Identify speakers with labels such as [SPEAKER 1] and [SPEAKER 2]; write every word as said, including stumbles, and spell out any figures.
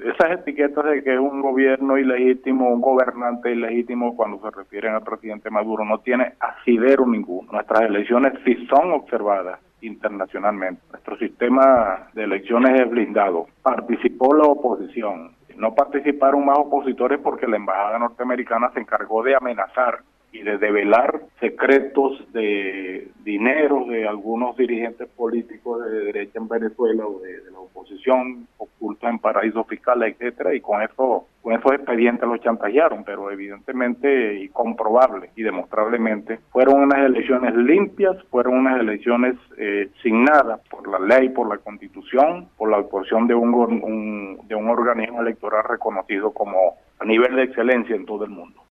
[SPEAKER 1] esas etiquetas de que es un gobierno ilegítimo, un gobernante ilegítimo, cuando se refieren al presidente Maduro, no tiene asidero ninguno. Nuestras elecciones sí son observadas internacionalmente. Nuestro sistema de elecciones es blindado. Participó la oposición. No participaron más opositores porque la embajada norteamericana se encargó de amenazar y de develar secretos de dinero de algunos dirigentes políticos de derecha en Venezuela o de, de la oposición, ocultos en paraísos fiscales, etcétera, y con eso, con esos expedientes los chantajearon, pero evidentemente y comprobable y demostrablemente fueron unas elecciones limpias, fueron unas elecciones eh, signadas por la ley, por la Constitución, por la actuación de un, un de un organismo electoral reconocido como a nivel de excelencia en todo el mundo.